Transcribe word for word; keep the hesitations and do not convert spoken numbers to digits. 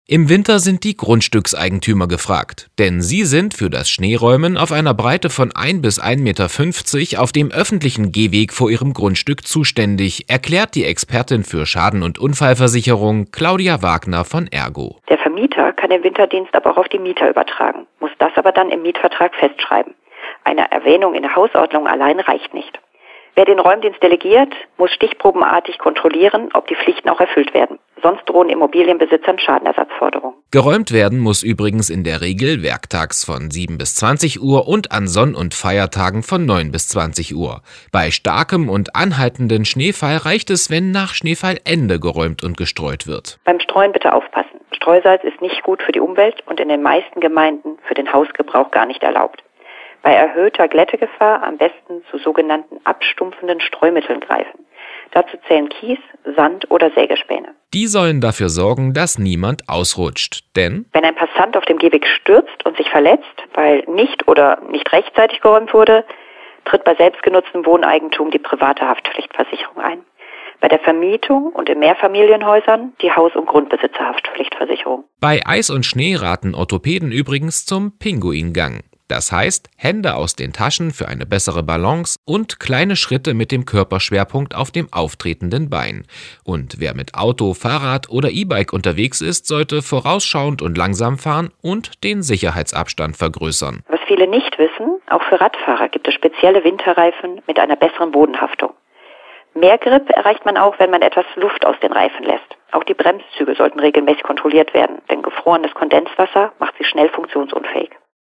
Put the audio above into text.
Im Winter sind die Grundstückseigentümer gefragt, denn sie sind für das Schneeräumen auf einer Breite von ein bis ein Meter fünfzig auf dem öffentlichen Gehweg vor ihrem Grundstück zuständig, erklärt die Expertin für Schaden- und Unfallversicherung Claudia Wagner von Ergo. Der Vermieter kann den Winterdienst aber auch auf die Mieter übertragen, muss das aber dann im Mietvertrag festschreiben. Eine Erwähnung in der Hausordnung allein reicht nicht. Wer den Räumdienst delegiert, muss stichprobenartig kontrollieren, ob die Pflichten auch erfüllt werden. Sonst drohen Immobilienbesitzern Schadenersatzforderungen. Geräumt werden muss übrigens in der Regel werktags von sieben bis zwanzig Uhr und an Sonn- und Feiertagen von neun bis zwanzig Uhr. Bei starkem und anhaltenden Schneefall reicht es, wenn nach Schneefallende geräumt und gestreut wird. Beim Streuen bitte aufpassen. Streusalz ist nicht gut für die Umwelt und in den meisten Gemeinden für den Hausgebrauch gar nicht erlaubt. Bei erhöhter Glättegefahr am besten zu sogenannten abstumpfenden Streumitteln greifen. Dazu zählen Kies, Sand oder Sägespäne. Die sollen dafür sorgen, dass niemand ausrutscht, denn wenn ein Passant auf dem Gehweg stürzt und sich verletzt, weil nicht oder nicht rechtzeitig geräumt wurde, tritt bei selbstgenutztem Wohneigentum die private Haftpflichtversicherung ein. Bei der Vermietung und in Mehrfamilienhäusern die Haus- und Grundbesitzerhaftpflichtversicherung. Bei Eis und Schnee raten Orthopäden übrigens zum Pinguingang. Das heißt, Hände aus den Taschen für eine bessere Balance und kleine Schritte mit dem Körperschwerpunkt auf dem auftretenden Bein. Und wer mit Auto, Fahrrad oder E-Bike unterwegs ist, sollte vorausschauend und langsam fahren und den Sicherheitsabstand vergrößern. Was viele nicht wissen, auch für Radfahrer gibt es spezielle Winterreifen mit einer besseren Bodenhaftung. Mehr Grip erreicht man auch, wenn man etwas Luft aus den Reifen lässt. Auch die Bremszüge sollten regelmäßig kontrolliert werden, denn gefrorenes Kondenswasser macht sie schnell funktionsunfähig.